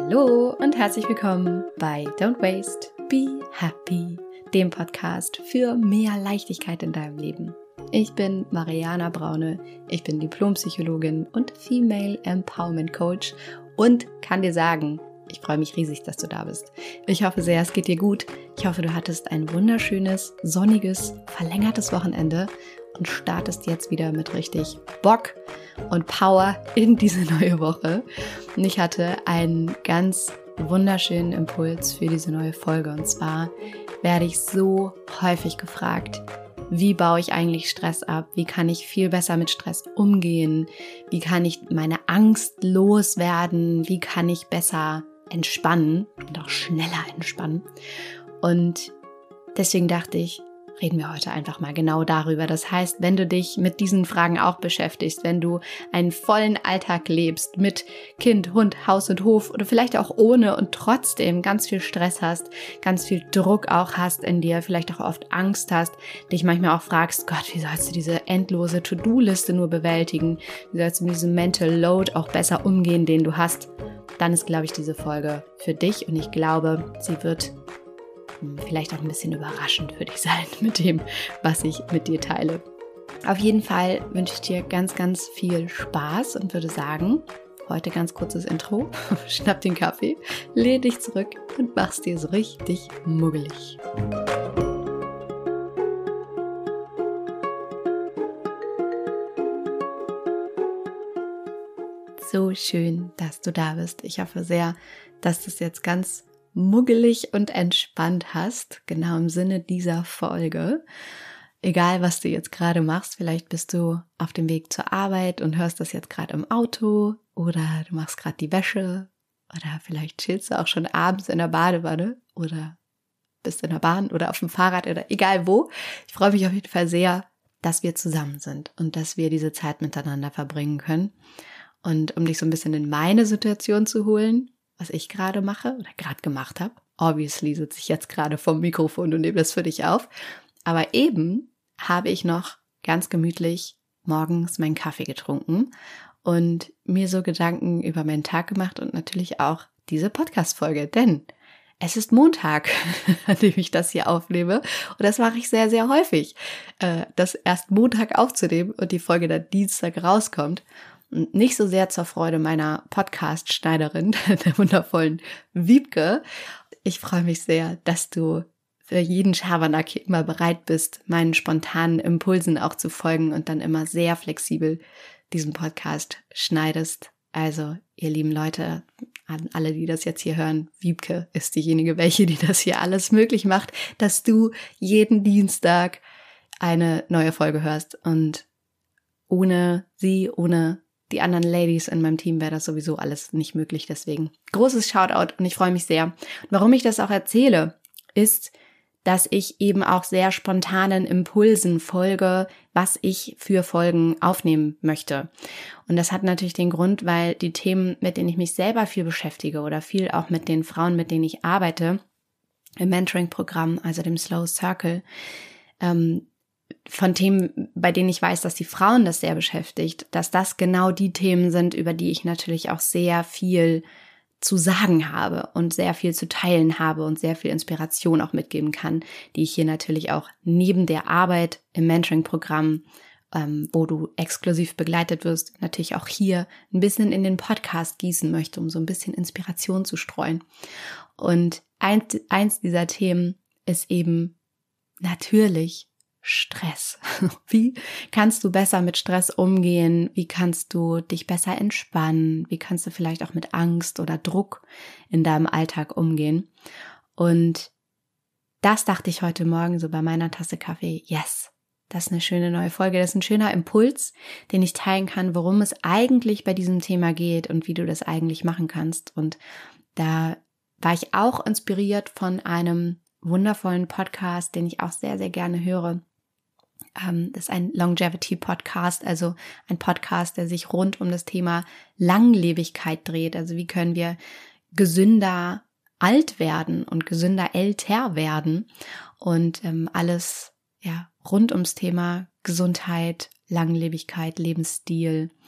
Hallo und herzlich willkommen bei Don't Waste, Be Happy, dem Podcast für mehr Leichtigkeit in deinem Leben. Ich bin Mariana Braune, ich bin Diplompsychologin und Female Empowerment Coach und kann dir sagen, ich freue mich riesig, dass du da bist. Ich hoffe sehr, es geht dir gut. Ich hoffe, du hattest ein wunderschönes, sonniges, verlängertes Wochenende und startest jetzt wieder mit richtig Bock und Power in diese neue Woche. Und ich hatte einen ganz wunderschönen Impuls für diese neue Folge. Und zwar werde ich so häufig gefragt, wie baue ich eigentlich Stress ab? Wie kann ich viel besser mit Stress umgehen? Wie kann ich meine Angst loswerden? Wie kann ich besser entspannen und auch schneller entspannen? Und deswegen dachte ich, reden wir heute einfach mal genau darüber. Das heißt, wenn du dich mit diesen Fragen auch beschäftigst, wenn du einen vollen Alltag lebst mit Kind, Hund, Haus und Hof oder vielleicht auch ohne und trotzdem ganz viel Stress hast, ganz viel Druck auch hast in dir, vielleicht auch oft Angst hast, dich manchmal auch fragst, Gott, wie sollst du diese endlose To-Do-Liste nur bewältigen? Wie sollst du mit diesem Mental Load auch besser umgehen, den du hast? Dann ist, glaube ich, diese Folge für dich und ich glaube, sie wird vielleicht auch ein bisschen überraschend für dich sein mit dem, was ich mit dir teile. Auf jeden Fall wünsche ich dir ganz, ganz viel Spaß und würde sagen, heute ganz kurzes Intro, schnapp den Kaffee, lehn dich zurück und mach's dir so richtig muggelig. So schön, dass du da bist. Ich hoffe sehr, dass du es jetzt ganz muggelig und entspannt hast, genau im Sinne dieser Folge. Egal, was du jetzt gerade machst, vielleicht bist du auf dem Weg zur Arbeit und hörst das jetzt gerade im Auto oder du machst gerade die Wäsche oder vielleicht chillst du auch schon abends in der Badewanne oder bist in der Bahn oder auf dem Fahrrad oder egal wo. Ich freue mich auf jeden Fall sehr, dass wir zusammen sind und dass wir diese Zeit miteinander verbringen können. Und um dich so ein bisschen in meine Situation zu holen, was ich gerade mache oder gerade gemacht habe. Obviously sitze ich jetzt gerade vorm Mikrofon und nehme das für dich auf. Aber eben habe ich noch ganz gemütlich morgens meinen Kaffee getrunken und mir so Gedanken über meinen Tag gemacht und natürlich auch diese Podcast-Folge. Denn es ist Montag, an dem ich das hier aufnehme. Und das mache ich sehr, sehr häufig, das erst Montag aufzunehmen und die Folge dann Dienstag rauskommt. Und nicht so sehr zur Freude meiner Podcast-Schneiderin, der wundervollen Wiebke. Ich freue mich sehr, dass du für jeden Schabernack immer bereit bist, meinen spontanen Impulsen auch zu folgen und dann immer sehr flexibel diesen Podcast schneidest. Also, ihr lieben Leute, an alle, die das jetzt hier hören, Wiebke ist diejenige, welche die das hier alles möglich macht, dass du jeden Dienstag eine neue Folge hörst. Und ohne sie, ohne die anderen Ladies in meinem Team wäre das sowieso alles nicht möglich. Deswegen großes Shoutout und ich freue mich sehr. Und warum ich das auch erzähle, ist, dass ich eben auch sehr spontanen Impulsen folge, was ich für Folgen aufnehmen möchte. Und das hat natürlich den Grund, weil die Themen, mit denen ich mich selber viel beschäftige oder viel auch mit den Frauen, mit denen ich arbeite, im Mentoring-Programm, also dem Slow Circle, von Themen, bei denen ich weiß, dass die Frauen das sehr beschäftigt, dass das genau die Themen sind, über die ich natürlich auch sehr viel zu sagen habe und sehr viel zu teilen habe und sehr viel Inspiration auch mitgeben kann, die ich hier natürlich auch neben der Arbeit im Mentoring-Programm, wo du exklusiv begleitet wirst, natürlich auch hier ein bisschen in den Podcast gießen möchte, um so ein bisschen Inspiration zu streuen. Und eins dieser Themen ist eben natürlich Stress. Wie kannst du besser mit Stress umgehen? Wie kannst du dich besser entspannen? Wie kannst du vielleicht auch mit Angst oder Druck in deinem Alltag umgehen? Und das dachte ich heute Morgen so bei meiner Tasse Kaffee. Yes, das ist eine schöne neue Folge. Das ist ein schöner Impuls, den ich teilen kann, worum es eigentlich bei diesem Thema geht und wie du das eigentlich machen kannst. Und da war ich auch inspiriert von einem wundervollen Podcast, den ich auch sehr, sehr gerne höre. Das ist ein Longevity-Podcast, also ein Podcast, der sich rund um das Thema Langlebigkeit dreht. Also wie können wir gesünder alt werden und gesünder älter werden und alles rund ums Thema Gesundheit, Langlebigkeit, Lebensstil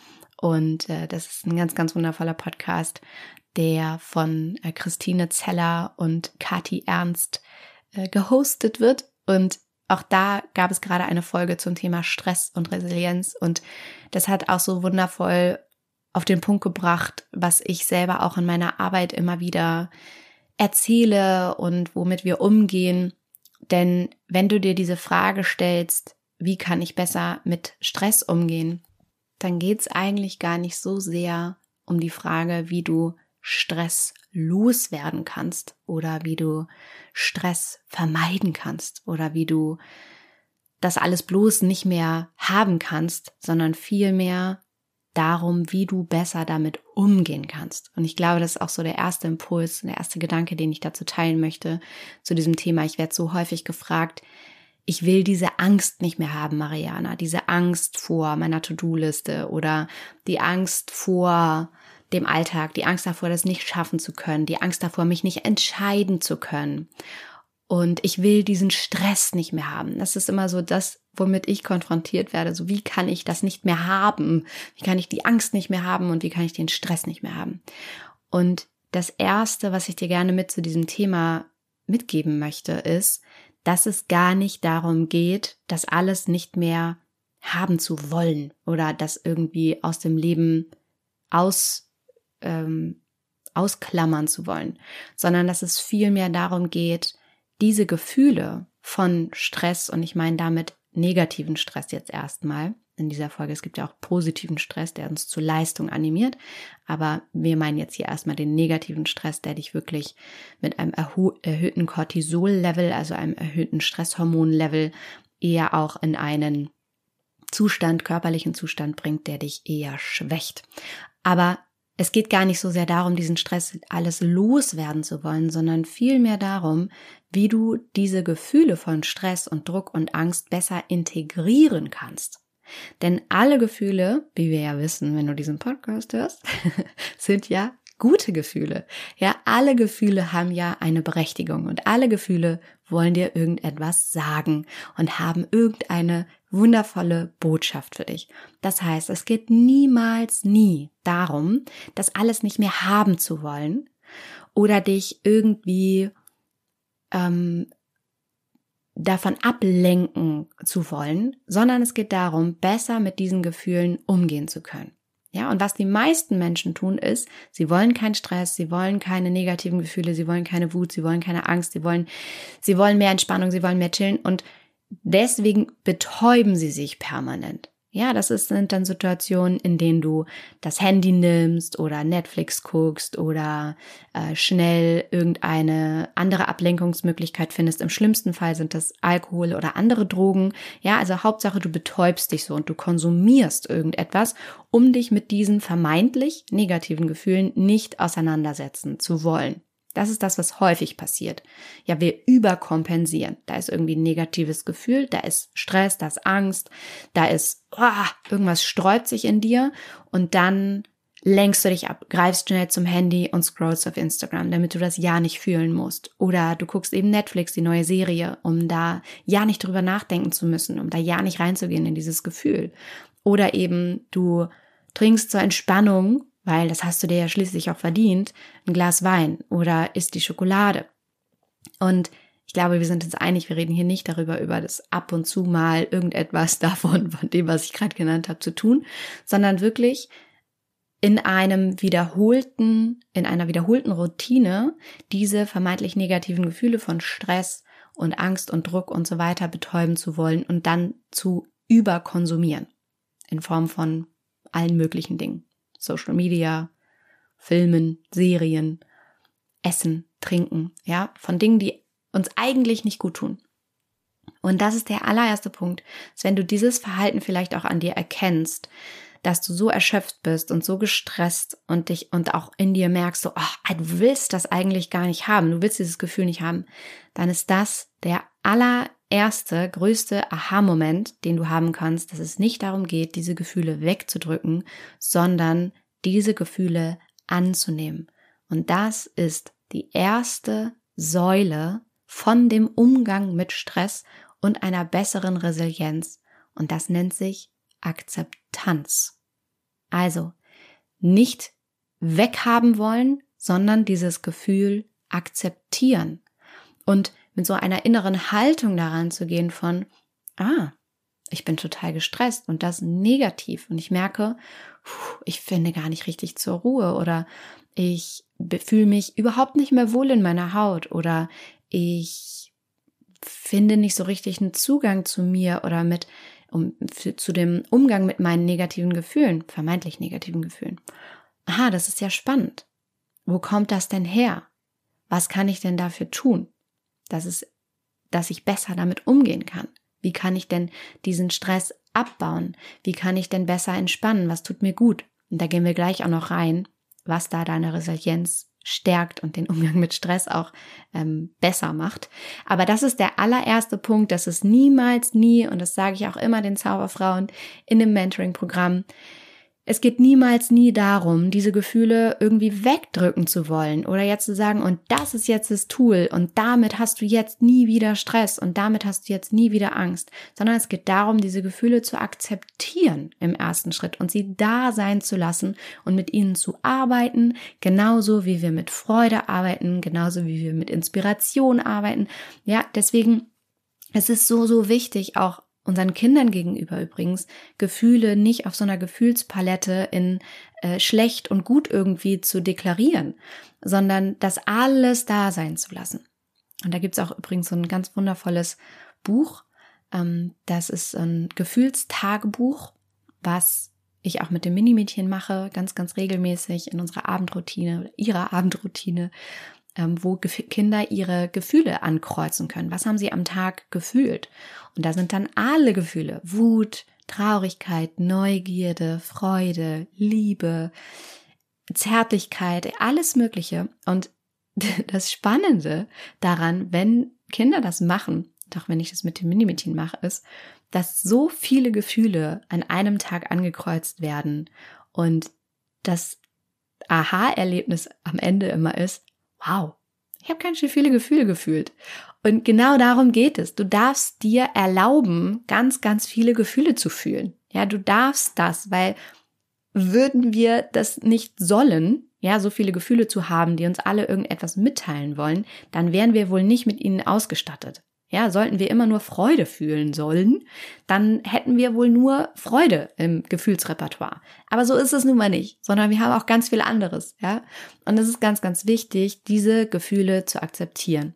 Und das ist ein ganz, ganz wundervoller Podcast, der von Christine Zeller und Kathi Ernst gehostet wird. Und auch da gab es gerade eine Folge zum Thema Stress und Resilienz. Und das hat auch so wundervoll auf den Punkt gebracht, was ich selber auch in meiner Arbeit immer wieder erzähle und womit wir umgehen. Denn wenn du dir diese Frage stellst, wie kann ich besser mit Stress umgehen, dann geht es eigentlich gar nicht so sehr um die Frage, wie du Stress loswerden kannst oder wie du Stress vermeiden kannst oder wie du das alles bloß nicht mehr haben kannst, sondern vielmehr darum, wie du besser damit umgehen kannst. Und ich glaube, das ist auch so der erste Impuls, der erste Gedanke, den ich dazu teilen möchte zu diesem Thema. Ich werde so häufig gefragt, ich will diese Angst nicht mehr haben, Mariana, diese Angst vor meiner To-Do-Liste oder die Angst vor dem Alltag, die Angst davor, das nicht schaffen zu können, die Angst davor, mich nicht entscheiden zu können. Und ich will diesen Stress nicht mehr haben. Das ist immer so das, womit ich konfrontiert werde. So, wie kann ich das nicht mehr haben? Wie kann ich die Angst nicht mehr haben und wie kann ich den Stress nicht mehr haben? Und das Erste, was ich dir gerne mit zu diesem Thema mitgeben möchte, ist, dass es gar nicht darum geht, das alles nicht mehr haben zu wollen oder das irgendwie aus dem Leben ausklammern zu wollen, sondern dass es vielmehr darum geht, diese Gefühle von Stress, und ich meine damit negativen Stress jetzt erstmal in dieser Folge, es gibt ja auch positiven Stress, der uns zur Leistung animiert, aber wir meinen jetzt hier erstmal den negativen Stress, der dich wirklich mit einem erhöhten Cortisol-Level, also einem erhöhten Stresshormon-Level, eher auch in einen körperlichen Zustand bringt, der dich eher schwächt. Aber es geht gar nicht so sehr darum, diesen Stress alles loswerden zu wollen, sondern vielmehr darum, wie du diese Gefühle von Stress und Druck und Angst besser integrieren kannst. Denn alle Gefühle, wie wir ja wissen, wenn du diesen Podcast hörst, sind ja gute Gefühle. Ja, alle Gefühle haben ja eine Berechtigung und alle Gefühle wollen dir irgendetwas sagen und haben irgendeine wundervolle Botschaft für dich. Das heißt, es geht nie darum, das alles nicht mehr haben zu wollen oder dich irgendwie davon ablenken zu wollen, sondern es geht darum, besser mit diesen Gefühlen umgehen zu können. Ja, und was die meisten Menschen tun ist, sie wollen keinen Stress, sie wollen keine negativen Gefühle, sie wollen keine Wut, sie wollen keine Angst, sie wollen mehr Entspannung, sie wollen mehr chillen und deswegen betäuben sie sich permanent. Ja, sind dann Situationen, in denen du das Handy nimmst oder Netflix guckst oder schnell irgendeine andere Ablenkungsmöglichkeit findest. Im schlimmsten Fall sind das Alkohol oder andere Drogen. Ja, also Hauptsache, du betäubst dich so und du konsumierst irgendetwas, um dich mit diesen vermeintlich negativen Gefühlen nicht auseinandersetzen zu wollen. Das ist das, was häufig passiert. Ja, wir überkompensieren. Da ist irgendwie ein negatives Gefühl, da ist Stress, da ist Angst, da ist irgendwas sträubt sich in dir und dann lenkst du dich ab, greifst schnell zum Handy und scrollst auf Instagram, damit du das ja nicht fühlen musst. Oder du guckst eben Netflix, die neue Serie, um da ja nicht drüber nachdenken zu müssen, um da ja nicht reinzugehen in dieses Gefühl. Oder eben du trinkst zur Entspannung, weil das hast du dir ja schließlich auch verdient, ein Glas Wein oder isst die Schokolade. Und ich glaube, wir sind uns einig, wir reden hier nicht darüber, über das ab und zu mal irgendetwas davon, von dem, was ich gerade genannt habe, zu tun, sondern wirklich in einer wiederholten Routine diese vermeintlich negativen Gefühle von Stress und Angst und Druck und so weiter betäuben zu wollen und dann zu überkonsumieren in Form von allen möglichen Dingen. Social Media, Filmen, Serien, Essen, Trinken, ja, von Dingen, die uns eigentlich nicht gut tun. Und das ist der allererste Punkt, dass wenn du dieses Verhalten vielleicht auch an dir erkennst, dass du so erschöpft bist und so gestresst und auch in dir merkst, so, du willst das eigentlich gar nicht haben, du willst dieses Gefühl nicht haben, dann ist das der allererste, größte Aha-Moment, den du haben kannst, dass es nicht darum geht, diese Gefühle wegzudrücken, sondern diese Gefühle anzunehmen. Und das ist die erste Säule von dem Umgang mit Stress und einer besseren Resilienz. Und das nennt sich Akzeptanz. Also nicht weghaben wollen, sondern dieses Gefühl akzeptieren und mit so einer inneren Haltung daran zu gehen von, ich bin total gestresst und das negativ und ich merke, ich finde gar nicht richtig zur Ruhe oder ich fühle mich überhaupt nicht mehr wohl in meiner Haut oder ich finde nicht so richtig einen Zugang zu mir oder zu dem Umgang mit meinen negativen Gefühlen, vermeintlich negativen Gefühlen. Aha, das ist ja spannend. Wo kommt das denn her? Was kann ich denn dafür tun, dass ich besser damit umgehen kann? Wie kann ich denn diesen Stress abbauen? Wie kann ich denn besser entspannen? Was tut mir gut? Und da gehen wir gleich auch noch rein, was da deine Resilienz stärkt und den Umgang mit Stress auch besser macht. Aber das ist der allererste Punkt, dass es niemals, nie, und das sage ich auch immer den Zauberfrauen in dem Mentoring-Programm, es geht niemals, nie darum, diese Gefühle irgendwie wegdrücken zu wollen oder jetzt zu sagen, und das ist jetzt das Tool und damit hast du jetzt nie wieder Stress und damit hast du jetzt nie wieder Angst, sondern es geht darum, diese Gefühle zu akzeptieren im ersten Schritt und sie da sein zu lassen und mit ihnen zu arbeiten, genauso wie wir mit Freude arbeiten, genauso wie wir mit Inspiration arbeiten. Ja, deswegen, es ist so wichtig, auch unseren Kindern gegenüber übrigens, Gefühle nicht auf so einer Gefühlspalette in schlecht und gut irgendwie zu deklarieren, sondern das alles da sein zu lassen. Und da gibt's auch übrigens so ein ganz wundervolles Buch, das ist ein Gefühlstagebuch, was ich auch mit dem Minimädchen mache, ganz, ganz regelmäßig in unserer Abendroutine, ihrer Abendroutine, wo Kinder ihre Gefühle ankreuzen können. Was haben sie am Tag gefühlt? Und da sind dann alle Gefühle: Wut, Traurigkeit, Neugierde, Freude, Liebe, Zärtlichkeit, alles Mögliche. Und das Spannende daran, wenn Kinder das machen, auch wenn ich das mit dem Minimädchen mache, ist, dass so viele Gefühle an einem Tag angekreuzt werden und das Aha-Erlebnis am Ende immer ist: Wow, ich habe ganz schön viele Gefühle gefühlt. Und genau darum geht es. Du darfst dir erlauben, ganz, ganz viele Gefühle zu fühlen. Ja, du darfst das, weil würden wir das nicht sollen, ja, so viele Gefühle zu haben, die uns alle irgendetwas mitteilen wollen, dann wären wir wohl nicht mit ihnen ausgestattet. Ja, sollten wir immer nur Freude fühlen sollen, dann hätten wir wohl nur Freude im Gefühlsrepertoire. Aber so ist es nun mal nicht, sondern wir haben auch ganz viel anderes, ja. Und es ist ganz, ganz wichtig, diese Gefühle zu akzeptieren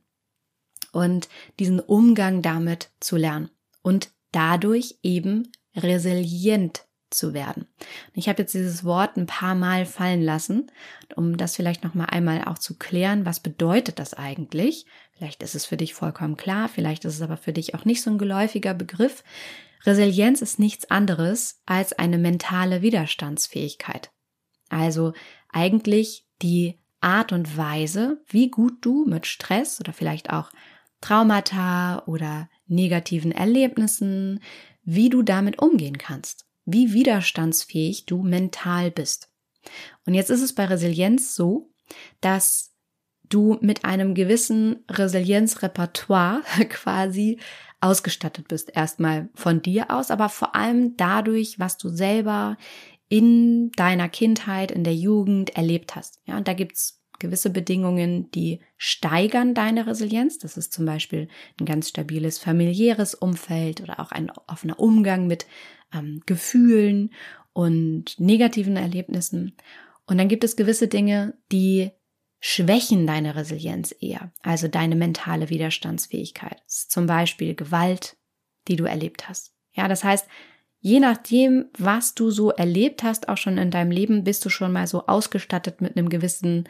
und diesen Umgang damit zu lernen und dadurch eben resilient zu werden. Ich habe jetzt dieses Wort ein paar Mal fallen lassen, um das vielleicht noch mal einmal auch zu klären. Was bedeutet das eigentlich? Vielleicht ist es für dich vollkommen klar, vielleicht ist es aber für dich auch nicht so ein geläufiger Begriff. Resilienz ist nichts anderes als eine mentale Widerstandsfähigkeit. Also eigentlich die Art und Weise, wie gut du mit Stress oder vielleicht auch Traumata oder negativen Erlebnissen, wie du damit umgehen kannst. Wie widerstandsfähig du mental bist. Und jetzt ist es bei Resilienz so, dass du mit einem gewissen Resilienzrepertoire quasi ausgestattet bist. Erstmal von dir aus, aber vor allem dadurch, was du selber in deiner Kindheit, in der Jugend erlebt hast. Ja, und da gibt's gewisse Bedingungen, die steigern deine Resilienz. Das ist zum Beispiel ein ganz stabiles familiäres Umfeld oder auch ein offener Umgang mit Gefühlen und negativen Erlebnissen. Und dann gibt es gewisse Dinge, die schwächen deine Resilienz eher, also deine mentale Widerstandsfähigkeit. Das ist zum Beispiel Gewalt, die du erlebt hast. Ja, das heißt, je nachdem, was du so erlebt hast, auch schon in deinem Leben, bist du schon mal so ausgestattet mit einem gewissen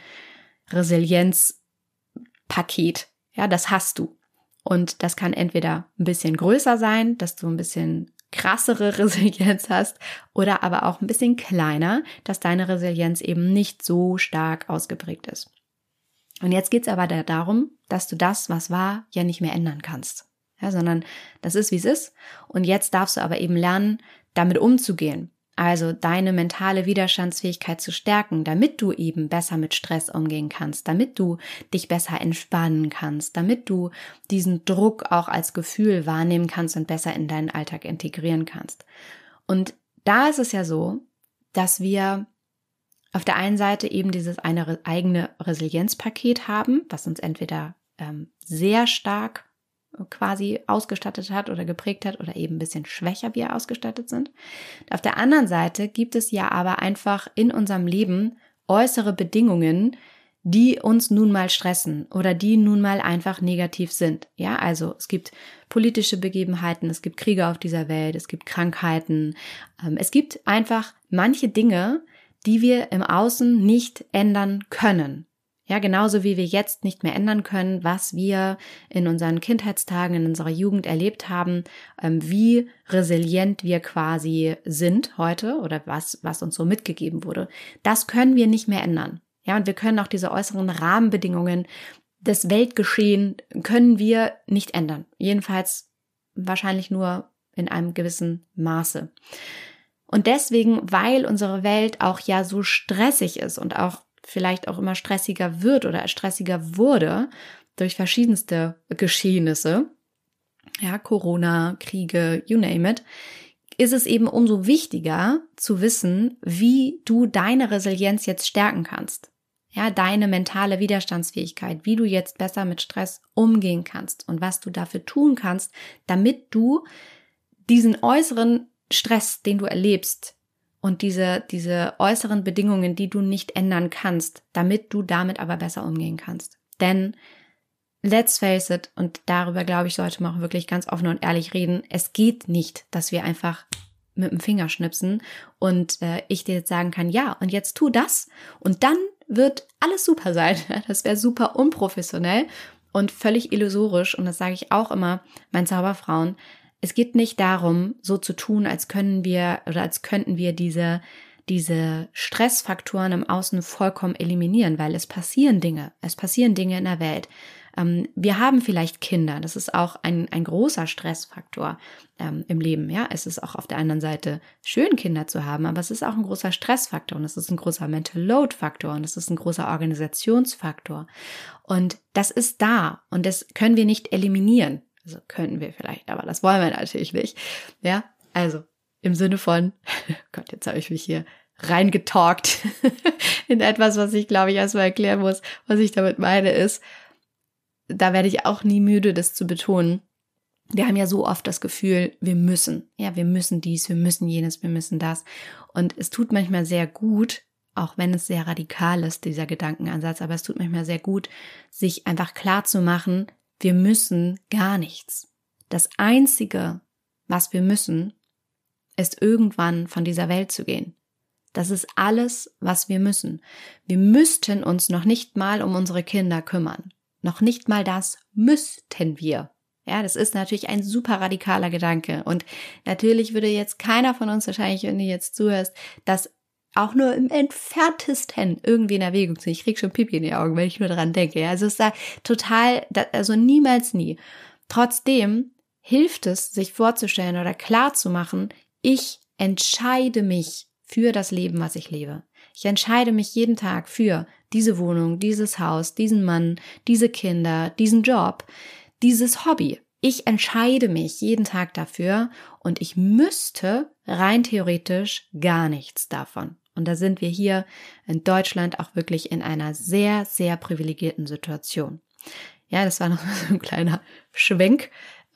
Resilienzpaket. Ja, das hast du. Und das kann entweder ein bisschen größer sein, dass du ein bisschen krassere Resilienz hast oder aber auch ein bisschen kleiner, dass deine Resilienz eben nicht so stark ausgeprägt ist. Und jetzt geht's aber darum, dass du das, was war, ja nicht mehr ändern kannst. Ja, sondern das ist, wie es ist. Und jetzt darfst du aber eben lernen, damit umzugehen. Also deine mentale Widerstandsfähigkeit zu stärken, damit du eben besser mit Stress umgehen kannst, damit du dich besser entspannen kannst, damit du diesen Druck auch als Gefühl wahrnehmen kannst und besser in deinen Alltag integrieren kannst. Und da ist es ja so, dass wir auf der einen Seite eben dieses eine eigene Resilienzpaket haben, was uns entweder sehr stark quasi ausgestattet hat oder geprägt hat oder eben ein bisschen schwächer wir ausgestattet sind. Auf der anderen Seite gibt es ja aber einfach in unserem Leben äußere Bedingungen, die uns nun mal stressen oder die nun mal einfach negativ sind. Ja, also es gibt politische Begebenheiten, es gibt Kriege auf dieser Welt, es gibt Krankheiten. Es gibt einfach manche Dinge, die wir im Außen nicht ändern können. Ja, genauso wie wir jetzt nicht mehr ändern können, was wir in unseren Kindheitstagen, in unserer Jugend erlebt haben, wie resilient wir quasi sind heute oder was uns so mitgegeben wurde. Das können wir nicht mehr ändern. Ja, und wir können auch diese äußeren Rahmenbedingungen des Weltgeschehen können wir nicht ändern. Jedenfalls wahrscheinlich nur in einem gewissen Maße. Und deswegen, weil unsere Welt auch ja so stressig ist und auch vielleicht auch immer stressiger wird oder stressiger wurde durch verschiedenste Geschehnisse, ja, Corona, Kriege, you name it, ist es eben umso wichtiger zu wissen, wie du deine Resilienz jetzt stärken kannst. Ja, deine mentale Widerstandsfähigkeit, wie du jetzt besser mit Stress umgehen kannst und was du dafür tun kannst, damit du diesen äußeren Stress, den du erlebst, und diese äußeren Bedingungen, die du nicht ändern kannst, damit du damit aber besser umgehen kannst. Denn, let's face it, und darüber, glaube ich, sollte man auch wirklich ganz offen und ehrlich reden, es geht nicht, dass wir einfach mit dem Finger schnipsen und ich dir jetzt sagen kann, ja, und jetzt tu das und dann wird alles super sein. Das wäre super unprofessionell und völlig illusorisch und das sage ich auch immer meinen Zauberfrauen. Es geht nicht darum, so zu tun, als können wir oder als könnten wir diese Stressfaktoren im Außen vollkommen eliminieren, weil es passieren Dinge in der Welt. Wir haben vielleicht Kinder, das ist auch ein großer Stressfaktor im Leben. Ja, es ist auch auf der anderen Seite schön, Kinder zu haben, aber es ist auch ein großer Stressfaktor und es ist ein großer Mental Load Faktor und es ist ein großer Organisationsfaktor. Und das ist da und das können wir nicht eliminieren. Also könnten wir vielleicht, aber das wollen wir natürlich nicht. Ja, also im Sinne von, Gott, jetzt habe ich mich hier reingetalkt in etwas, was ich, glaube ich, erstmal erklären muss. Was ich damit meine ist, da werde ich auch nie müde, das zu betonen. Wir haben ja so oft das Gefühl, wir müssen dies, wir müssen jenes, wir müssen das. Und es tut manchmal sehr gut, auch wenn es sehr radikal ist, dieser Gedankenansatz, aber es tut manchmal sehr gut, sich einfach klar zu machen, wir müssen gar nichts. Das Einzige, was wir müssen, ist irgendwann von dieser Welt zu gehen. Das ist alles, was wir müssen. Wir müssten uns noch nicht mal um unsere Kinder kümmern. Noch nicht mal das müssten wir. Ja, das ist natürlich ein super radikaler Gedanke. Und natürlich würde jetzt keiner von uns wahrscheinlich, wenn du jetzt zuhörst, das auch nur im entferntesten irgendwie in Erwägung ziehen. Ich krieg schon Pipi in die Augen, wenn ich nur daran denke. Ja, also es ist da total, also niemals nie. Trotzdem hilft es, sich vorzustellen oder klar zu machen, ich entscheide mich für das Leben, was ich lebe. Ich entscheide mich jeden Tag für diese Wohnung, dieses Haus, diesen Mann, diese Kinder, diesen Job, dieses Hobby. Ich entscheide mich jeden Tag dafür und ich müsste rein theoretisch gar nichts davon. Und da sind wir hier in Deutschland auch wirklich in einer sehr, sehr privilegierten Situation. Ja, das war noch so ein kleiner Schwenk,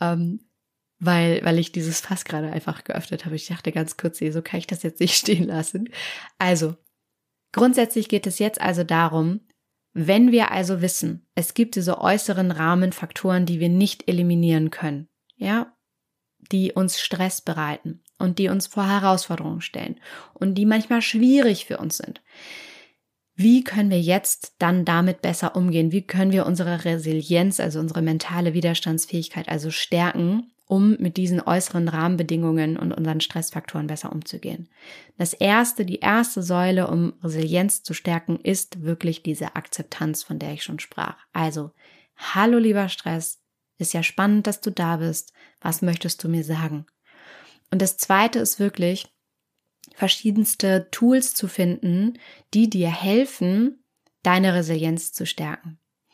weil ich dieses Fass gerade einfach geöffnet habe. Ich dachte ganz kurz, so kann ich das jetzt nicht stehen lassen. Also, grundsätzlich geht es jetzt also darum, wenn wir also wissen, es gibt diese äußeren Rahmenfaktoren, die wir nicht eliminieren können, ja, die uns Stress bereiten und die uns vor Herausforderungen stellen und die manchmal schwierig für uns sind. Wie können wir jetzt dann damit besser umgehen? Wie können wir unsere Resilienz, also unsere mentale Widerstandsfähigkeit also stärken, um mit diesen äußeren Rahmenbedingungen und unseren Stressfaktoren besser umzugehen? Die erste Säule, um Resilienz zu stärken, ist wirklich diese Akzeptanz, von der ich schon sprach. Also, hallo lieber Stress, ist ja spannend, dass du da bist. Was möchtest du mir sagen? Und das zweite ist wirklich, verschiedenste Tools zu finden, die dir helfen, deine Resilienz zu stärken.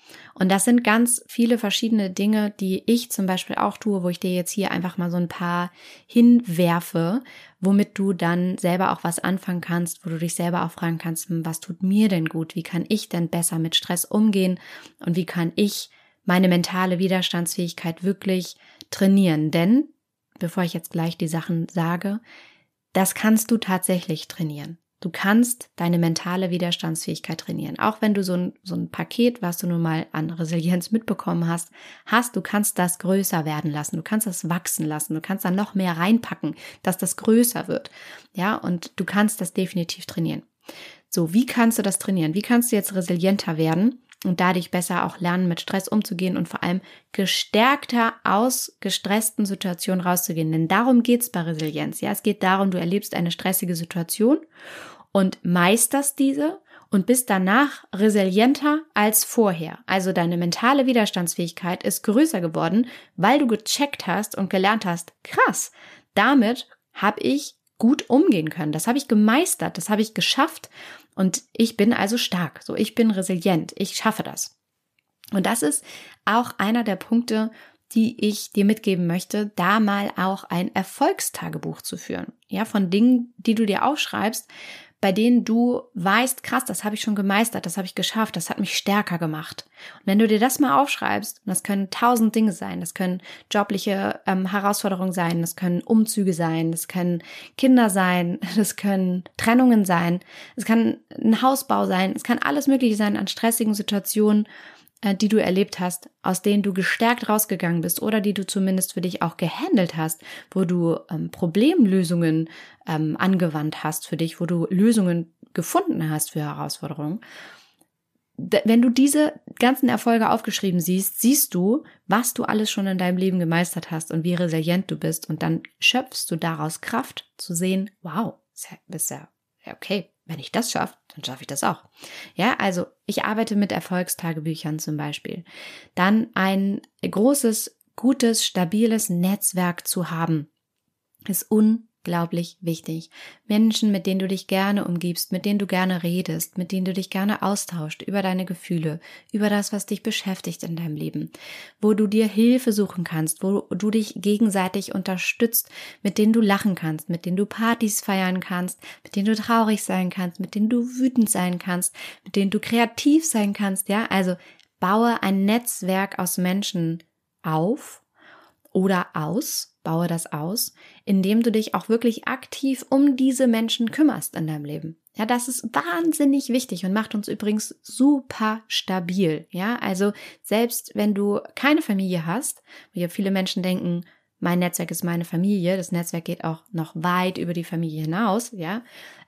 Und das sind ganz viele verschiedene Dinge, die ich zum Beispiel auch tue, wo ich dir jetzt hier einfach mal so ein paar hinwerfe, womit du dann selber auch was anfangen kannst, wo du dich selber auch fragen kannst, was tut mir denn gut? Wie kann ich denn besser mit Stress umgehen? Und wie kann ich meine mentale Widerstandsfähigkeit wirklich trainieren? Denn, bevor ich jetzt gleich die Sachen sage, das kannst du tatsächlich trainieren. Du kannst deine mentale Widerstandsfähigkeit trainieren. Auch wenn du so ein Paket, was du nun mal an Resilienz mitbekommen hast, du kannst das größer werden lassen. Du kannst das wachsen lassen. Du kannst da noch mehr reinpacken, dass das größer wird. Ja, und du kannst das definitiv trainieren. So, wie kannst du das trainieren? Wie kannst du jetzt resilienter werden und dadurch besser auch lernen, mit Stress umzugehen und vor allem gestärkter aus gestressten Situationen rauszugehen? Denn darum geht's bei Resilienz. Ja, es geht darum, du erlebst eine stressige Situation und meisterst diese und bist danach resilienter als vorher. Also deine mentale Widerstandsfähigkeit ist größer geworden, weil du gecheckt hast und gelernt hast, krass, damit habe ich gut umgehen können. Das habe ich gemeistert, das habe ich geschafft und ich bin also stark. So, ich bin resilient, ich schaffe das. Und das ist auch einer der Punkte, die ich dir mitgeben möchte, da mal auch ein Erfolgstagebuch zu führen. Ja, von Dingen, die du dir aufschreibst, bei denen du weißt, krass, das habe ich schon gemeistert, das habe ich geschafft, das hat mich stärker gemacht. Und wenn du dir das mal aufschreibst, und das können 1000 Dinge sein, das können jobliche Herausforderungen sein, das können Umzüge sein, das können Kinder sein, das können Trennungen sein, es kann ein Hausbau sein, es kann alles Mögliche sein an stressigen Situationen, die du erlebt hast, aus denen du gestärkt rausgegangen bist oder die du zumindest für dich auch gehandelt hast, wo du Problemlösungen angewandt hast für dich, wo du Lösungen gefunden hast für Herausforderungen. Wenn du diese ganzen Erfolge aufgeschrieben siehst, siehst du, was du alles schon in deinem Leben gemeistert hast und wie resilient du bist. Und dann schöpfst du daraus Kraft zu sehen, wow, ist ja okay. Wenn ich das schaffe, dann schaffe ich das auch. Ja, also ich arbeite mit Erfolgstagebüchern zum Beispiel. Dann ein großes, gutes, stabiles Netzwerk zu haben, ist unglaublich wichtig. Menschen, mit denen du dich gerne umgibst, mit denen du gerne redest, mit denen du dich gerne austauscht über deine Gefühle, über das, was dich beschäftigt in deinem Leben, wo du dir Hilfe suchen kannst, wo du dich gegenseitig unterstützt, mit denen du lachen kannst, mit denen du Partys feiern kannst, mit denen du traurig sein kannst, mit denen du wütend sein kannst, mit denen du kreativ sein kannst, ja, also baue ein Netzwerk aus Menschen auf oder baue das aus, indem du dich auch wirklich aktiv um diese Menschen kümmerst in deinem Leben. Ja, das ist wahnsinnig wichtig und macht uns übrigens super stabil. Ja, also selbst wenn du keine Familie hast, wo ja viele Menschen denken, mein Netzwerk ist meine Familie, das Netzwerk geht auch noch weit über die Familie hinaus, ja,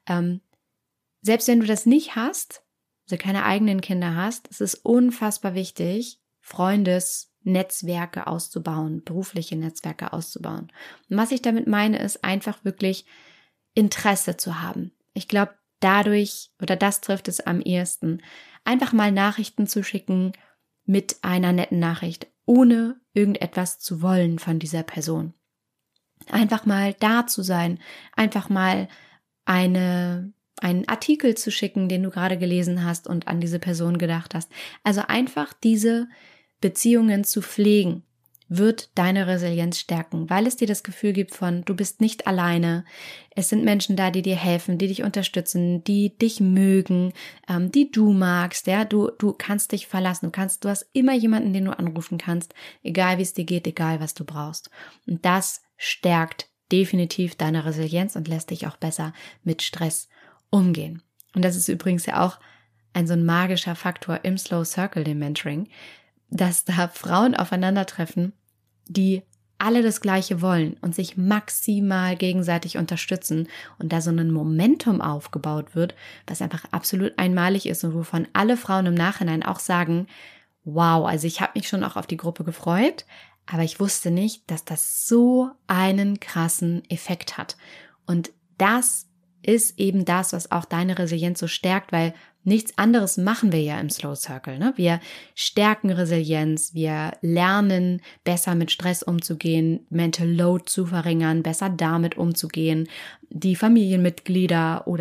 selbst wenn du das nicht hast, also keine eigenen Kinder hast, es ist unfassbar wichtig, Netzwerke auszubauen, berufliche Netzwerke auszubauen. Und was ich damit meine, ist einfach wirklich Interesse zu haben. Ich glaube, dadurch, oder das trifft es am ehesten, einfach mal Nachrichten zu schicken mit einer netten Nachricht, ohne irgendetwas zu wollen von dieser Person. Einfach mal da zu sein, einfach mal einen Artikel zu schicken, den du gerade gelesen hast und an diese Person gedacht hast. Also einfach diese Beziehungen zu pflegen, wird deine Resilienz stärken, weil es dir das Gefühl gibt von, du bist nicht alleine. Es sind Menschen da, die dir helfen, die dich unterstützen, die dich mögen, die du magst. Ja, du kannst dich verlassen. Du hast immer jemanden, den du anrufen kannst, egal wie es dir geht, egal was du brauchst. Und das stärkt definitiv deine Resilienz und lässt dich auch besser mit Stress umgehen. Und das ist übrigens ja auch so ein magischer Faktor im Slow Circle, dem Mentoring, dass da Frauen aufeinandertreffen, die alle das Gleiche wollen und sich maximal gegenseitig unterstützen und da so ein Momentum aufgebaut wird, was einfach absolut einmalig ist und wovon alle Frauen im Nachhinein auch sagen, wow, also ich habe mich schon auch auf die Gruppe gefreut, aber ich wusste nicht, dass das so einen krassen Effekt hat. Und das ist eben das, was auch deine Resilienz so stärkt, weil nichts anderes machen wir ja im Slow Circle. Ne? Wir stärken Resilienz, wir lernen besser mit Stress umzugehen, Mental Load zu verringern, besser damit umzugehen, die Familienmitglieder oder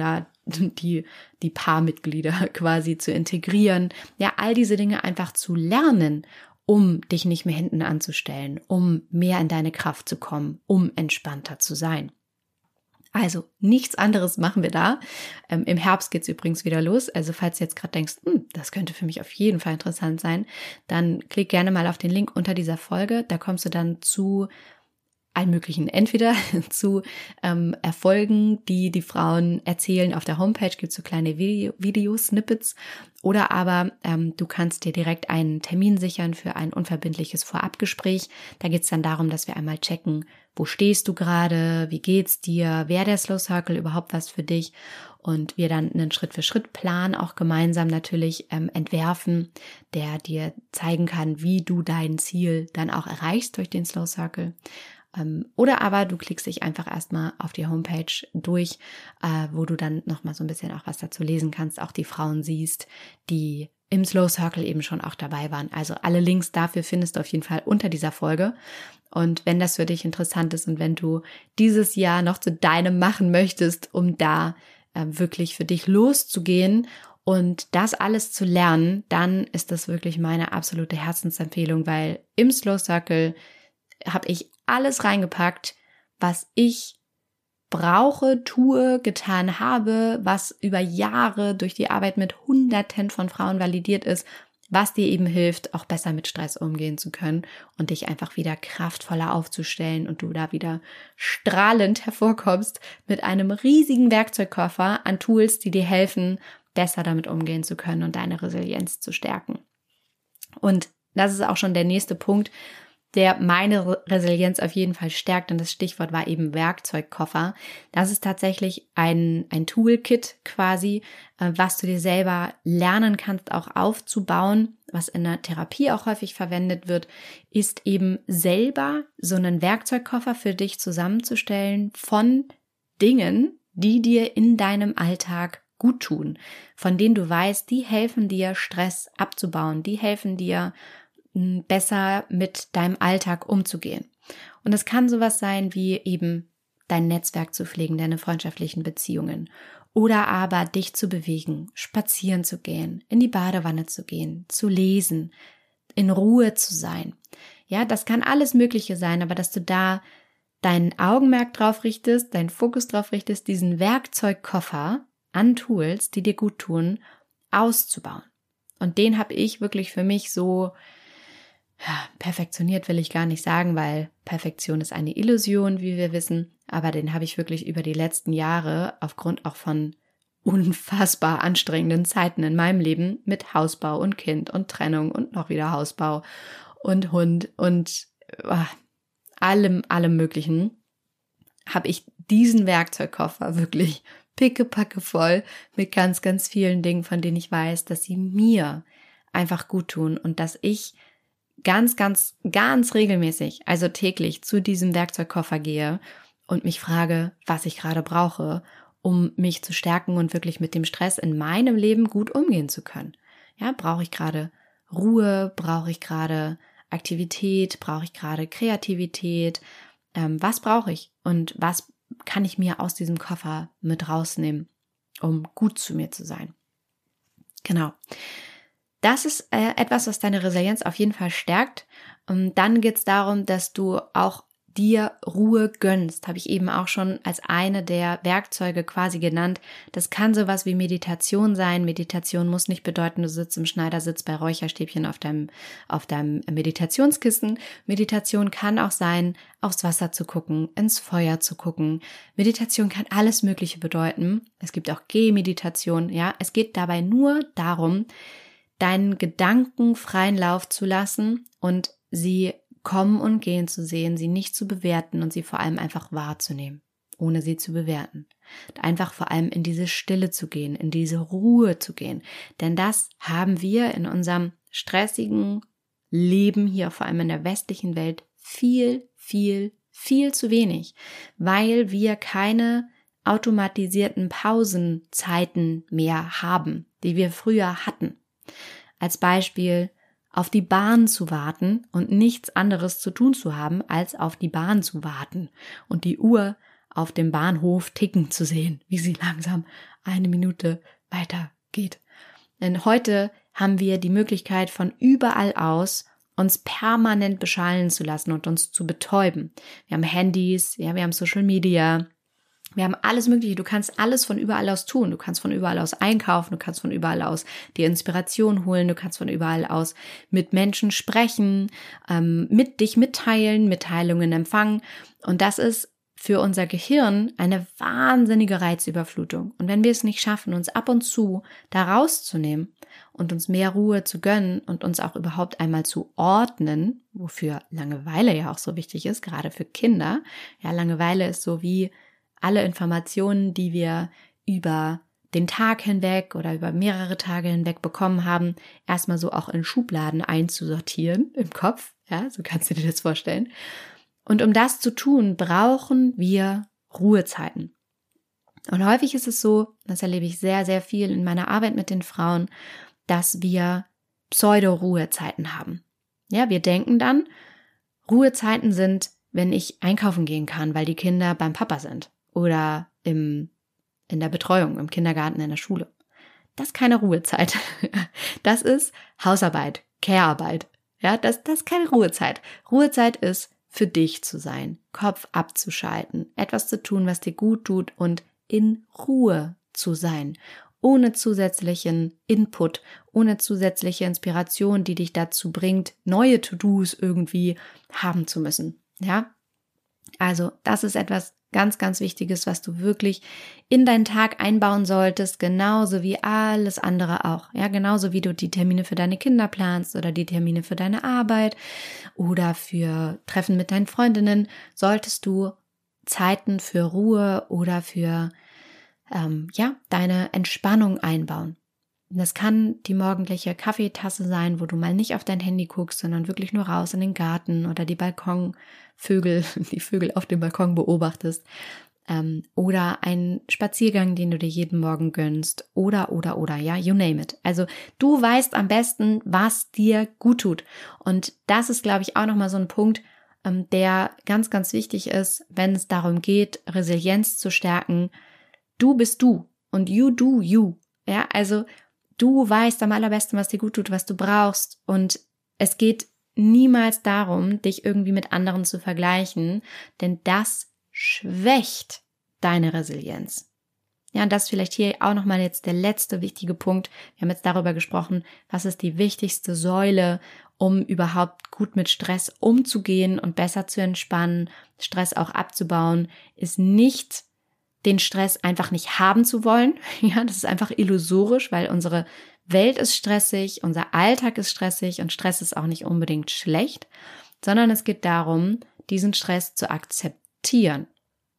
die Paarmitglieder quasi zu integrieren. Ja, all diese Dinge einfach zu lernen, um dich nicht mehr hinten anzustellen, um mehr in deine Kraft zu kommen, um entspannter zu sein. Also nichts anderes machen wir da. Im Herbst geht's übrigens wieder los. Also falls du jetzt gerade denkst, das könnte für mich auf jeden Fall interessant sein, dann klick gerne mal auf den Link unter dieser Folge. Da kommst du dann zu allen möglichen, entweder zu Erfolgen, die Frauen erzählen. Auf der Homepage gibt es so kleine Videosnippets, oder aber du kannst dir direkt einen Termin sichern für ein unverbindliches Vorabgespräch. Da geht es dann darum, dass wir einmal checken, wo stehst du gerade, wie geht's dir, wäre der Slow Circle überhaupt was für dich, und wir dann einen Schritt-für-Schritt-Plan auch gemeinsam natürlich entwerfen, der dir zeigen kann, wie du dein Ziel dann auch erreichst durch den Slow Circle. Oder aber du klickst dich einfach erstmal auf die Homepage durch, wo du dann nochmal so ein bisschen auch was dazu lesen kannst, auch die Frauen siehst, die im Slow Circle eben schon auch dabei waren. Also alle Links dafür findest du auf jeden Fall unter dieser Folge. Und wenn das für dich interessant ist und wenn du dieses Jahr noch zu deinem machen möchtest, um da wirklich für dich loszugehen und das alles zu lernen, dann ist das wirklich meine absolute Herzensempfehlung, weil im Slow Circle habe ich alles reingepackt, was ich brauche, tue, getan habe, was über Jahre durch die Arbeit mit Hunderten von Frauen validiert ist, was dir eben hilft, auch besser mit Stress umgehen zu können und dich einfach wieder kraftvoller aufzustellen und du da wieder strahlend hervorkommst mit einem riesigen Werkzeugkoffer an Tools, die dir helfen, besser damit umgehen zu können und deine Resilienz zu stärken. Und das ist auch schon der nächste Punkt, der meine Resilienz auf jeden Fall stärkt, und das Stichwort war eben Werkzeugkoffer. Das ist tatsächlich ein Toolkit quasi, was du dir selber lernen kannst, auch aufzubauen, was in der Therapie auch häufig verwendet wird, ist eben selber so einen Werkzeugkoffer für dich zusammenzustellen von Dingen, die dir in deinem Alltag gut tun, von denen du weißt, die helfen dir, Stress abzubauen, die helfen dir, besser mit deinem Alltag umzugehen. Und es kann sowas sein wie eben dein Netzwerk zu pflegen, deine freundschaftlichen Beziehungen, oder aber dich zu bewegen, spazieren zu gehen, in die Badewanne zu gehen, zu lesen, in Ruhe zu sein. Ja, das kann alles Mögliche sein, aber dass du da dein Augenmerk drauf richtest, deinen Fokus drauf richtest, diesen Werkzeugkoffer an Tools, die dir gut tun, auszubauen. Und den habe ich wirklich für mich so perfektioniert, will ich gar nicht sagen, weil Perfektion ist eine Illusion, wie wir wissen, aber den habe ich wirklich über die letzten Jahre aufgrund auch von unfassbar anstrengenden Zeiten in meinem Leben mit Hausbau und Kind und Trennung und noch wieder Hausbau und Hund und allem Möglichen, habe ich diesen Werkzeugkoffer wirklich pickepacke voll mit ganz, ganz vielen Dingen, von denen ich weiß, dass sie mir einfach gut tun und dass ich ganz regelmäßig, also täglich, zu diesem Werkzeugkoffer gehe und mich frage, was ich gerade brauche, um mich zu stärken und wirklich mit dem Stress in meinem Leben gut umgehen zu können. Ja, brauche ich gerade Ruhe, brauche ich gerade Aktivität, brauche ich gerade Kreativität, was brauche ich und was kann ich mir aus diesem Koffer mit rausnehmen, um gut zu mir zu sein. Genau. Das ist etwas, was deine Resilienz auf jeden Fall stärkt. Und dann geht es darum, dass du auch dir Ruhe gönnst. Habe ich eben auch schon als eine der Werkzeuge quasi genannt. Das kann sowas wie Meditation sein. Meditation muss nicht bedeuten, du sitzt im Schneidersitz bei Räucherstäbchen auf deinem Meditationskissen. Meditation kann auch sein, aufs Wasser zu gucken, ins Feuer zu gucken. Meditation kann alles Mögliche bedeuten. Es gibt auch Gehmeditation. Ja, es geht dabei nur darum, deinen Gedanken freien Lauf zu lassen und sie kommen und gehen zu sehen, sie nicht zu bewerten und sie vor allem einfach wahrzunehmen, ohne sie zu bewerten. Und einfach vor allem in diese Stille zu gehen, in diese Ruhe zu gehen. Denn das haben wir in unserem stressigen Leben hier, vor allem in der westlichen Welt, viel zu wenig, weil wir keine automatisierten Pausenzeiten mehr haben, die wir früher hatten. Als Beispiel, auf die Bahn zu warten und nichts anderes zu tun zu haben, als auf die Bahn zu warten und die Uhr auf dem Bahnhof ticken zu sehen, wie sie langsam 1 Minute weiter geht. Denn heute haben wir die Möglichkeit, von überall aus uns permanent beschallen zu lassen und uns zu betäuben. Wir haben Handys, ja, wir haben Social Media, wir haben alles Mögliche. Du kannst alles von überall aus tun. Du kannst von überall aus einkaufen, du kannst von überall aus dir Inspiration holen, du kannst von überall aus mit Menschen sprechen, mit dich mitteilen, Mitteilungen empfangen. Und das ist für unser Gehirn eine wahnsinnige Reizüberflutung. Und wenn wir es nicht schaffen, uns ab und zu da rauszunehmen und uns mehr Ruhe zu gönnen und uns auch überhaupt einmal zu ordnen, wofür Langeweile ja auch so wichtig ist, gerade für Kinder. Ja, Langeweile ist so wie alle Informationen, die wir über den Tag hinweg oder über mehrere Tage hinweg bekommen haben, erstmal so auch in Schubladen einzusortieren im Kopf. Ja, so kannst du dir das vorstellen. Und um das zu tun, brauchen wir Ruhezeiten. Und häufig ist es so, das erlebe ich sehr, sehr viel in meiner Arbeit mit den Frauen, dass wir Pseudo-Ruhezeiten haben. Ja, wir denken dann, Ruhezeiten sind, wenn ich einkaufen gehen kann, weil die Kinder beim Papa sind oder in der Betreuung, im Kindergarten, in der Schule. Das ist keine Ruhezeit. Das ist Hausarbeit, Care-Arbeit. Ja, das ist keine Ruhezeit. Ruhezeit ist, für dich zu sein, Kopf abzuschalten, etwas zu tun, was dir gut tut und in Ruhe zu sein, ohne zusätzlichen Input, ohne zusätzliche Inspiration, die dich dazu bringt, neue To-Dos irgendwie haben zu müssen. Ja, also das ist etwas ganz, ganz Wichtiges, was du wirklich in deinen Tag einbauen solltest, genauso wie alles andere auch. Ja, genauso wie du die Termine für deine Kinder planst oder die Termine für deine Arbeit oder für Treffen mit deinen Freundinnen, solltest du Zeiten für Ruhe oder für deine Entspannung einbauen. Das kann die morgendliche Kaffeetasse sein, wo du mal nicht auf dein Handy guckst, sondern wirklich nur raus in den Garten oder die Vögel auf dem Balkon beobachtest. Oder ein Spaziergang, den du dir jeden Morgen gönnst. Oder, ja, you name it. Also du weißt am besten, was dir gut tut. Und das ist, glaube ich, auch nochmal so ein Punkt, der ganz, ganz wichtig ist, wenn es darum geht, Resilienz zu stärken. Du bist du und you do you. Ja, also du weißt am allerbesten, was dir gut tut, was du brauchst. Und es geht niemals darum, dich irgendwie mit anderen zu vergleichen, denn das schwächt deine Resilienz. Ja, und das ist vielleicht hier auch nochmal jetzt der letzte wichtige Punkt. Wir haben jetzt darüber gesprochen, was ist die wichtigste Säule, um überhaupt gut mit Stress umzugehen und besser zu entspannen, Stress auch abzubauen, ist nicht den Stress einfach nicht haben zu wollen. Ja, das ist einfach illusorisch, weil unsere Welt ist stressig, unser Alltag ist stressig und Stress ist auch nicht unbedingt schlecht, sondern es geht darum, diesen Stress zu akzeptieren.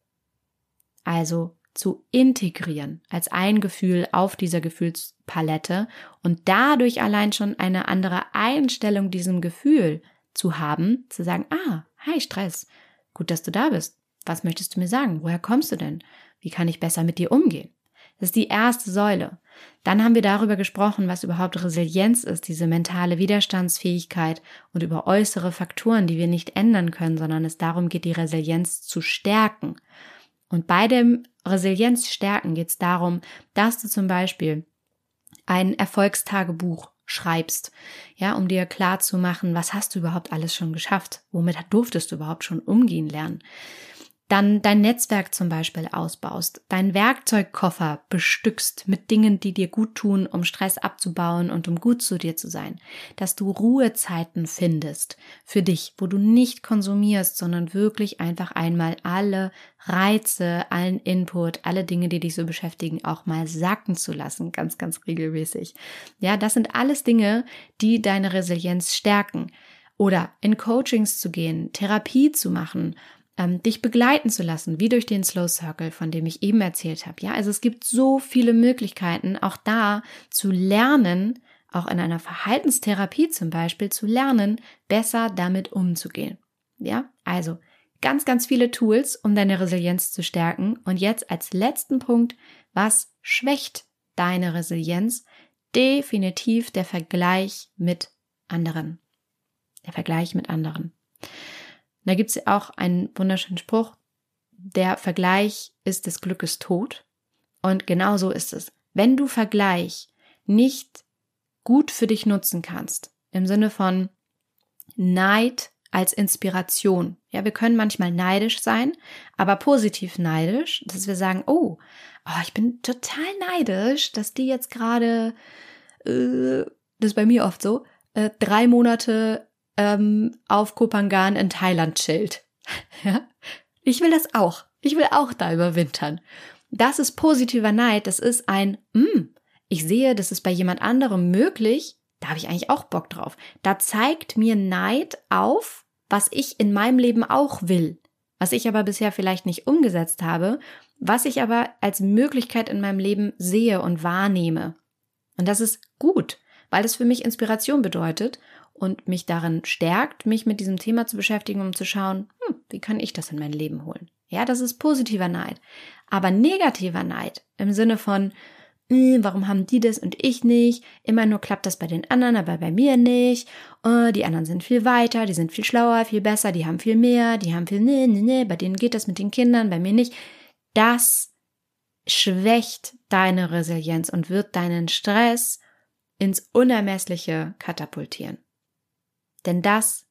Also zu integrieren als ein Gefühl auf dieser Gefühlspalette und dadurch allein schon eine andere Einstellung diesem Gefühl zu haben, zu sagen, hi Stress, gut, dass du da bist. Was möchtest du mir sagen? Woher kommst du denn? Wie kann ich besser mit dir umgehen? Das ist die erste Säule. Dann haben wir darüber gesprochen, was überhaupt Resilienz ist, diese mentale Widerstandsfähigkeit und über äußere Faktoren, die wir nicht ändern können, sondern es darum geht, die Resilienz zu stärken. Und bei dem Resilienzstärken geht es darum, dass du zum Beispiel ein Erfolgstagebuch schreibst, ja, um dir klar zu machen, was hast du überhaupt alles schon geschafft? Womit durftest du überhaupt schon umgehen lernen? Dann dein Netzwerk zum Beispiel ausbaust, deinen Werkzeugkoffer bestückst mit Dingen, die dir gut tun, um Stress abzubauen und um gut zu dir zu sein, dass du Ruhezeiten findest für dich, wo du nicht konsumierst, sondern wirklich einfach einmal alle Reize, allen Input, alle Dinge, die dich so beschäftigen, auch mal sacken zu lassen, ganz, ganz regelmäßig. Ja, das sind alles Dinge, die deine Resilienz stärken. Oder in Coachings zu gehen, Therapie zu machen, dich begleiten zu lassen, wie durch den Slow Circle, von dem ich eben erzählt habe. Ja, also es gibt so viele Möglichkeiten, auch da zu lernen, auch in einer Verhaltenstherapie zum Beispiel, zu lernen, besser damit umzugehen. Ja, also ganz, ganz viele Tools, um deine Resilienz zu stärken. Und jetzt als letzten Punkt, was schwächt deine Resilienz? Definitiv der Vergleich mit anderen. Der Vergleich mit anderen. Da gibt es auch einen wunderschönen Spruch, der Vergleich ist des Glückes Tod. Und genau so ist es. Wenn du Vergleich nicht gut für dich nutzen kannst, im Sinne von Neid als Inspiration. Ja, wir können manchmal neidisch sein, aber positiv neidisch, dass wir sagen, oh, ich bin total neidisch, dass die jetzt gerade, das ist bei mir oft so, 3 Monate auf Koh Phangan in Thailand chillt. Ja? Ich will das auch. Ich will auch da überwintern. Das ist positiver Neid. Das ist ein, ich sehe, das ist bei jemand anderem möglich. Da habe ich eigentlich auch Bock drauf. Da zeigt mir Neid auf, was ich in meinem Leben auch will. Was ich aber bisher vielleicht nicht umgesetzt habe, was ich aber als Möglichkeit in meinem Leben sehe und wahrnehme. Und das ist gut, weil das für mich Inspiration bedeutet und mich darin stärkt, mich mit diesem Thema zu beschäftigen, um zu schauen, wie kann ich das in mein Leben holen? Ja, das ist positiver Neid. Aber negativer Neid im Sinne von, warum haben die das und ich nicht? Immer nur klappt das bei den anderen, aber bei mir nicht. Die anderen sind viel weiter, die sind viel schlauer, viel besser, die haben viel mehr, die haben viel, bei denen geht das mit den Kindern, bei mir nicht. Das schwächt deine Resilienz und wird deinen Stress ins Unermessliche katapultieren. Denn das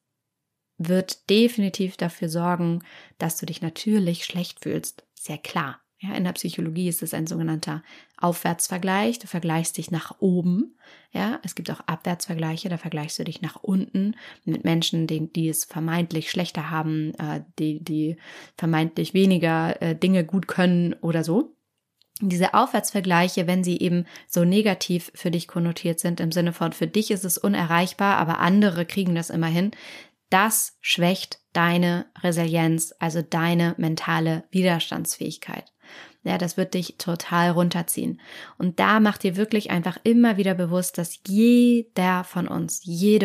wird definitiv dafür sorgen, dass du dich natürlich schlecht fühlst. Sehr klar. Ja, in der Psychologie ist es ein sogenannter Aufwärtsvergleich. Du vergleichst dich nach oben. Ja, es gibt auch Abwärtsvergleiche, da vergleichst du dich nach unten mit Menschen, die es vermeintlich schlechter haben, die vermeintlich weniger Dinge gut können oder so. Diese Aufwärtsvergleiche, wenn sie eben so negativ für dich konnotiert sind, im Sinne von für dich ist es unerreichbar, aber andere kriegen das immerhin, das schwächt deine Resilienz, also deine mentale Widerstandsfähigkeit. Ja, das wird dich total runterziehen. Und da mach dir wirklich einfach immer wieder bewusst, dass jede von uns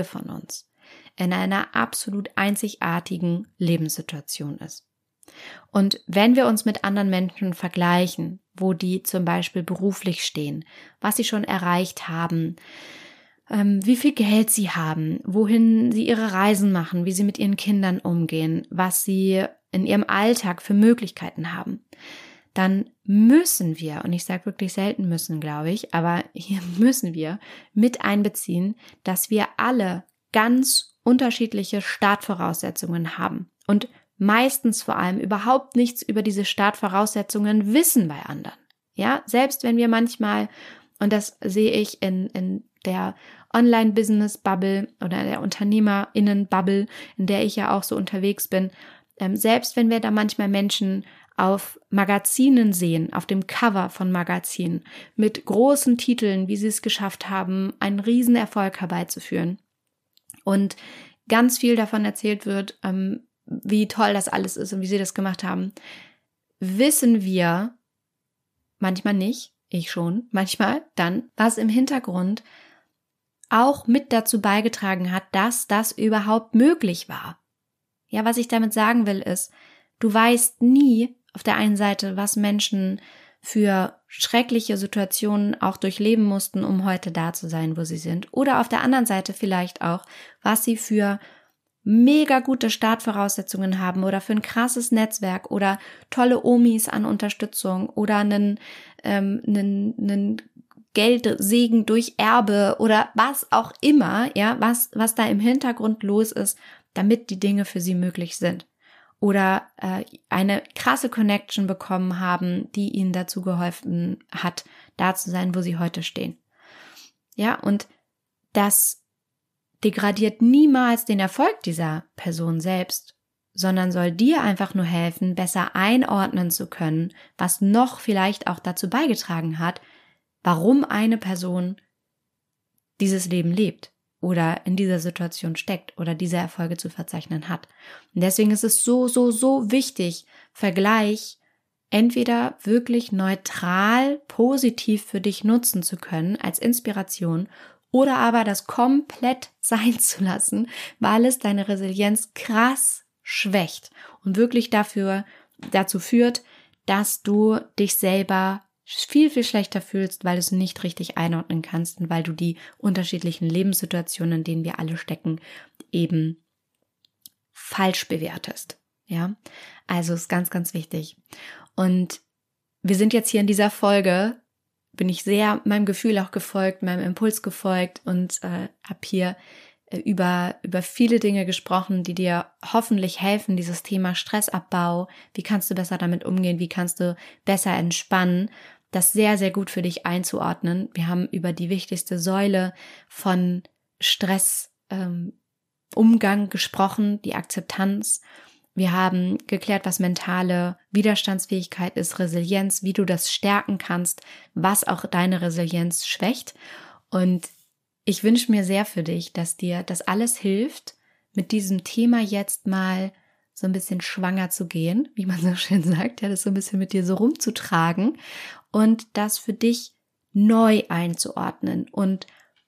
in einer absolut einzigartigen Lebenssituation ist. Und wenn wir uns mit anderen Menschen vergleichen, wo die zum Beispiel beruflich stehen, was sie schon erreicht haben, wie viel Geld sie haben, wohin sie ihre Reisen machen, wie sie mit ihren Kindern umgehen, was sie in ihrem Alltag für Möglichkeiten haben, dann müssen wir, und ich sage wirklich selten müssen, glaube ich, aber hier müssen wir mit einbeziehen, dass wir alle ganz unterschiedliche Startvoraussetzungen haben und meistens vor allem überhaupt nichts über diese Startvoraussetzungen wissen bei anderen. Ja, selbst wenn wir manchmal, und das sehe ich in der Online-Business-Bubble oder der UnternehmerInnen-Bubble, in der ich ja auch so unterwegs bin, selbst wenn wir da manchmal Menschen auf Magazinen sehen, auf dem Cover von Magazinen, mit großen Titeln, wie sie es geschafft haben, einen Riesenerfolg herbeizuführen und ganz viel davon erzählt wird, wie toll das alles ist und wie sie das gemacht haben, wissen wir manchmal nicht, ich schon, manchmal dann, was im Hintergrund auch mit dazu beigetragen hat, dass das überhaupt möglich war. Ja, was ich damit sagen will, ist, du weißt nie auf der einen Seite, was Menschen für schreckliche Situationen auch durchleben mussten, um heute da zu sein, wo sie sind. Oder auf der anderen Seite vielleicht auch, was sie für mega gute Startvoraussetzungen haben oder für ein krasses Netzwerk oder tolle Omis an Unterstützung oder einen Geldsegen durch Erbe oder was auch immer, ja, was da im Hintergrund los ist, damit die Dinge für sie möglich sind. Oder eine krasse Connection bekommen haben, die ihnen dazu geholfen hat, da zu sein, wo sie heute stehen. Ja, und das degradiert niemals den Erfolg dieser Person selbst, sondern soll dir einfach nur helfen, besser einordnen zu können, was noch vielleicht auch dazu beigetragen hat, warum eine Person dieses Leben lebt oder in dieser Situation steckt oder diese Erfolge zu verzeichnen hat. Und deswegen ist es so wichtig, Vergleich entweder wirklich neutral, positiv für dich nutzen zu können als Inspiration oder aber das komplett sein zu lassen, weil es deine Resilienz krass schwächt und wirklich dazu führt, dass du dich selber viel schlechter fühlst, weil du es nicht richtig einordnen kannst und weil du die unterschiedlichen Lebenssituationen, in denen wir alle stecken, eben falsch bewertest. Ja, also ist ganz, ganz wichtig. Und wir sind jetzt hier in dieser Folge, bin ich sehr meinem Gefühl auch gefolgt, meinem Impuls gefolgt und habe hier über viele Dinge gesprochen, die dir hoffentlich helfen, dieses Thema Stressabbau, wie kannst du besser damit umgehen, wie kannst du besser entspannen, das sehr, sehr gut für dich einzuordnen. Wir haben über die wichtigste Säule von Stressumgang gesprochen, die Akzeptanz. Wir haben geklärt, was mentale Widerstandsfähigkeit ist, Resilienz, wie du das stärken kannst, was auch deine Resilienz schwächt. Und ich wünsche mir sehr für dich, dass dir das alles hilft, mit diesem Thema jetzt mal so ein bisschen schwanger zu gehen, wie man so schön sagt, ja, das so ein bisschen mit dir so rumzutragen und das für dich neu einzuordnen und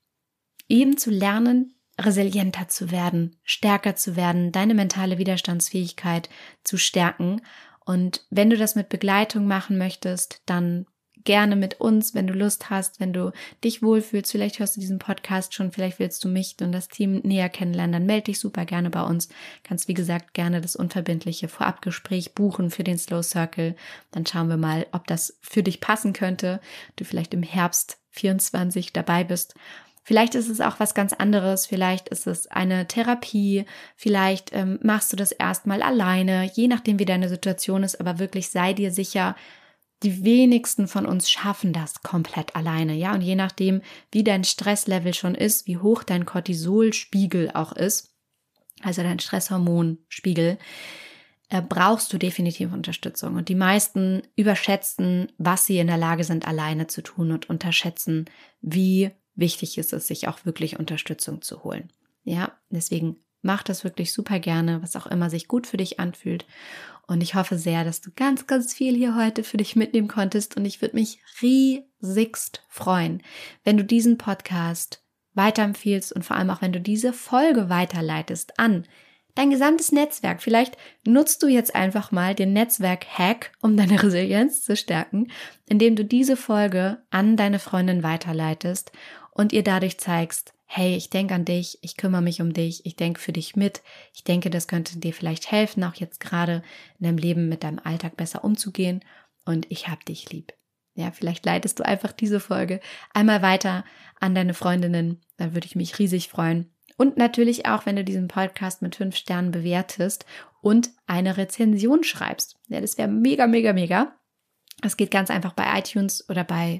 eben zu lernen, resilienter zu werden, stärker zu werden, deine mentale Widerstandsfähigkeit zu stärken. Und wenn du das mit Begleitung machen möchtest, dann gerne mit uns, wenn du Lust hast, wenn du dich wohlfühlst, vielleicht hörst du diesen Podcast schon, vielleicht willst du mich und das Team näher kennenlernen, dann melde dich super gerne bei uns. Kannst, wie gesagt, gerne das unverbindliche Vorabgespräch buchen für den Slow Circle. Dann schauen wir mal, ob das für dich passen könnte, du vielleicht im Herbst 24 dabei bist. Vielleicht ist es auch was ganz anderes, vielleicht ist es eine Therapie, vielleicht machst du das erstmal alleine, je nachdem wie deine Situation ist, aber wirklich sei dir sicher, die wenigsten von uns schaffen das komplett alleine, ja, und je nachdem, wie dein Stresslevel schon ist, wie hoch dein Cortisolspiegel auch ist, also dein Stresshormonspiegel, brauchst du definitiv Unterstützung. Und die meisten überschätzen, was sie in der Lage sind, alleine zu tun und unterschätzen, wie wichtig ist es, sich auch wirklich Unterstützung zu holen. Ja, deswegen mach das wirklich super gerne, was auch immer sich gut für dich anfühlt. Und ich hoffe sehr, dass du ganz, ganz viel hier heute für dich mitnehmen konntest. Und ich würde mich riesigst freuen, wenn du diesen Podcast weiterempfiehlst und vor allem auch, wenn du diese Folge weiterleitest an dein gesamtes Netzwerk. Vielleicht nutzt du jetzt einfach mal den Netzwerk-Hack, um deine Resilienz zu stärken, indem du diese Folge an deine Freundin weiterleitest und ihr dadurch zeigst, hey, ich denke an dich, ich kümmere mich um dich, ich denke für dich mit. Ich denke, das könnte dir vielleicht helfen, auch jetzt gerade in deinem Leben mit deinem Alltag besser umzugehen. Und ich hab dich lieb. Ja, vielleicht leitest du einfach diese Folge einmal weiter an deine Freundinnen. Da würde ich mich riesig freuen. Und natürlich auch, wenn du diesen Podcast mit 5 Sternen bewertest und eine Rezension schreibst. Ja, das wäre mega, mega, mega. Das geht ganz einfach bei iTunes oder bei,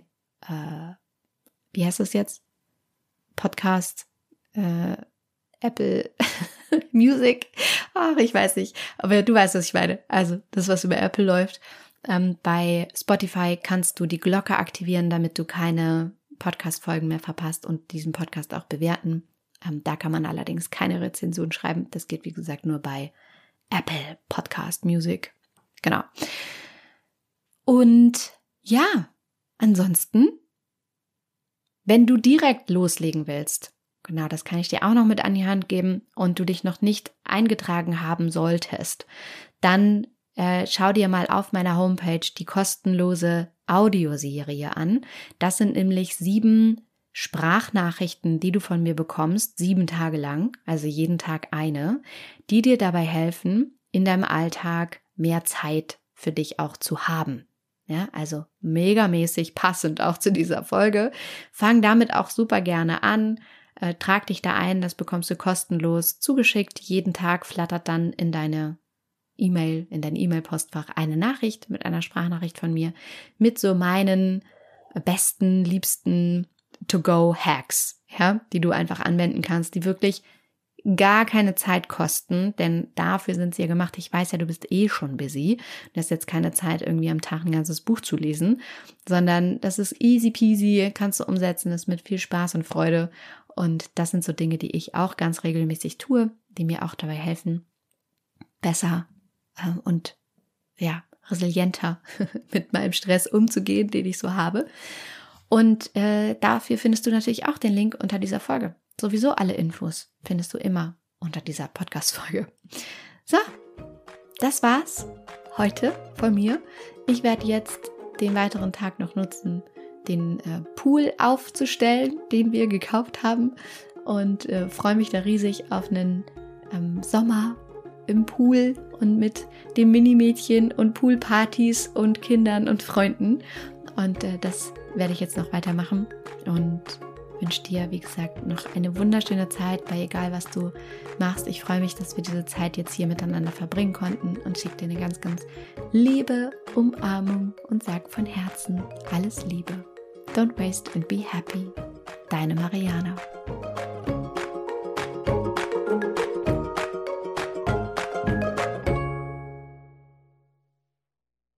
wie heißt das jetzt? Podcast, Apple Music. Ach, ich weiß nicht. Aber du weißt, was ich meine. Also das, was über Apple läuft. Bei Spotify kannst du die Glocke aktivieren, damit du keine Podcast-Folgen mehr verpasst und diesen Podcast auch bewerten. Da kann man allerdings keine Rezension schreiben. Das geht, wie gesagt, nur bei Apple Podcast Music. Genau. Und ja, ansonsten, wenn du direkt loslegen willst, genau, das kann ich dir auch noch mit an die Hand geben und du dich noch nicht eingetragen haben solltest, dann schau dir mal auf meiner Homepage die kostenlose Audioserie an. Das sind nämlich 7 Sprachnachrichten, die du von mir bekommst, 7 Tage lang, also jeden Tag eine, die dir dabei helfen, in deinem Alltag mehr Zeit für dich auch zu haben. Ja, also megamäßig passend auch zu dieser Folge. Fang damit auch super gerne an, trag dich da ein, das bekommst du kostenlos zugeschickt. Jeden Tag flattert dann in deine E-Mail, in dein E-Mail-Postfach eine Nachricht mit einer Sprachnachricht von mir, mit so meinen besten, liebsten To-Go-Hacks, ja, die du einfach anwenden kannst, die wirklich gar keine Zeit kosten, denn dafür sind sie ja gemacht. Ich weiß ja, du bist eh schon busy. Du hast jetzt keine Zeit, irgendwie am Tag ein ganzes Buch zu lesen, sondern das ist easy peasy, kannst du umsetzen, das mit viel Spaß und Freude. Und das sind so Dinge, die ich auch ganz regelmäßig tue, die mir auch dabei helfen, besser und ja, resilienter mit meinem Stress umzugehen, den ich so habe. Und dafür findest du natürlich auch den Link unter dieser Folge. Sowieso alle Infos findest du immer unter dieser Podcast-Folge. So, das war's heute von mir. Ich werde jetzt den weiteren Tag noch nutzen, den Pool aufzustellen, den wir gekauft haben und freue mich da riesig auf einen Sommer im Pool und mit dem Minimädchen und Poolpartys und Kindern und Freunden. Und das werde ich jetzt noch weitermachen und wünsche dir, wie gesagt, noch eine wunderschöne Zeit bei egal, was du machst. Ich freue mich, dass wir diese Zeit jetzt hier miteinander verbringen konnten und schicke dir eine ganz, ganz liebe Umarmung und sag von Herzen alles Liebe. Don't waste and be happy. Deine Mariana.